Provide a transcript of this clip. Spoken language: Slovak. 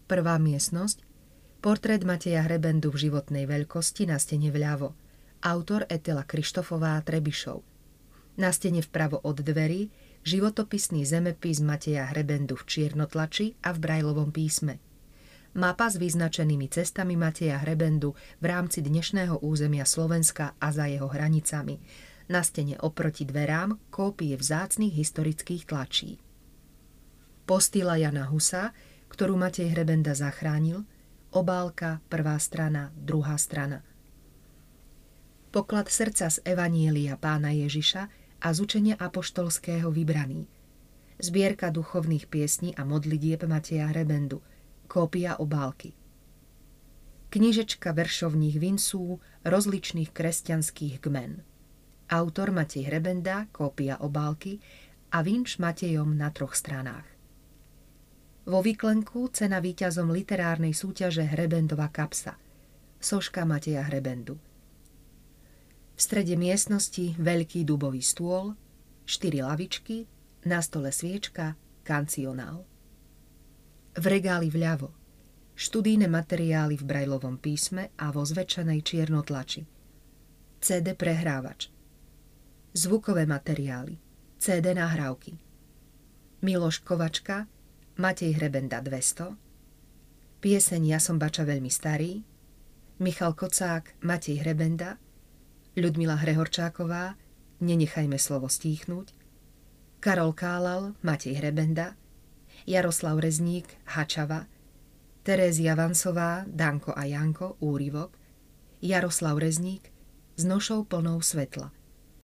Prvá miestnosť. Portrét Mateja Hrebendu v životnej veľkosti na stene vľavo. Autor Etela Krištofová Trebišov. Na stene vpravo od dverí životopisný zemepis Mateja Hrebendu v čiernotlači a v brajlovom písme. Mapa s vyznačenými cestami Mateja Hrebendu v rámci dnešného územia Slovenska a za jeho hranicami. Na stene oproti dverám kópie vzácnych historických tlačí. Postýla Jana Husa, ktorú Matej Hrebenda zachránil, obálka, prvá strana, druhá strana. Poklad srdca z Evanielia Pána Ježiša a z učenia apoštolského vybraný. Zbierka duchovných piesní a modlitieb Mateja Hrebendu, kópia obálky. Knižečka veršovních vinců rozličných kresťanských kmen. Autor Matej Hrebenda, kópia obálky a vinč Matejom na 3 stranách. Vo výklenku cena víťazom literárnej súťaže Hrebendova kapsa. Soška Mateja Hrebendu. V strede miestnosti veľký dubový stôl, 4 lavičky, na stole sviečka, kancionál. V regáli vľavo študijné materiály v brajlovom písme a vo zväčšenej čiernotlači. CD prehrávač. Zvukové materiály, CD nahrávky. Miloš Kovačka, Matej Hrebenda 200, pieseň Ja som bača veľmi starý, Michal Kocák, Matej Hrebenda, Ľudmila Hrehorčáková, Nenechajme slovo stíchnuť, Karol Kálal, Matej Hrebenda, Jaroslav Rezník, Hačava, Terézia Vansová, Danko a Janko, úryvok, Jaroslav Rezník, S nošou plnou svetla.